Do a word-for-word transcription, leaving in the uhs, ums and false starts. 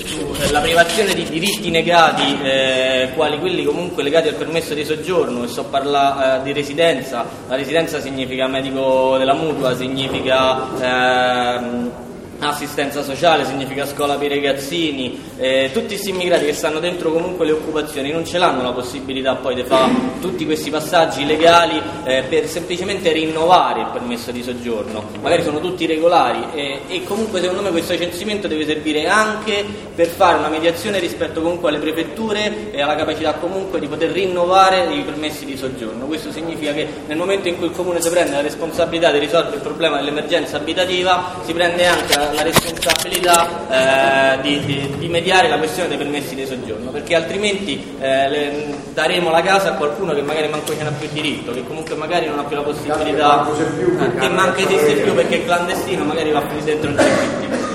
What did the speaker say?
sulla privazione di diritti negati, eh, quali quelli comunque legati al permesso di soggiorno, e so parlare eh, di residenza. La residenza significa medico della mutua, significa ehm, assistenza sociale, significa scuola per i ragazzini, eh, tutti questi immigrati che stanno dentro comunque le occupazioni non ce l'hanno la possibilità poi di fare tutti questi passaggi legali eh, per semplicemente rinnovare il permesso di soggiorno, magari sono tutti regolari eh, e comunque secondo me questo censimento deve servire anche per fare una mediazione rispetto comunque alle prefetture e alla capacità comunque di poter rinnovare i permessi di soggiorno. Questo significa che nel momento in cui il comune si prende la responsabilità di risolvere il problema dell'emergenza abitativa, si prende anche la la responsabilità eh, di, di, di mediare la questione dei permessi di soggiorno, perché altrimenti eh, le, daremo la casa a qualcuno che magari manco ce n'ha più diritto, che comunque magari non ha più la possibilità, eh, che manca esiste più perché è clandestino, magari va più dentro il circuito.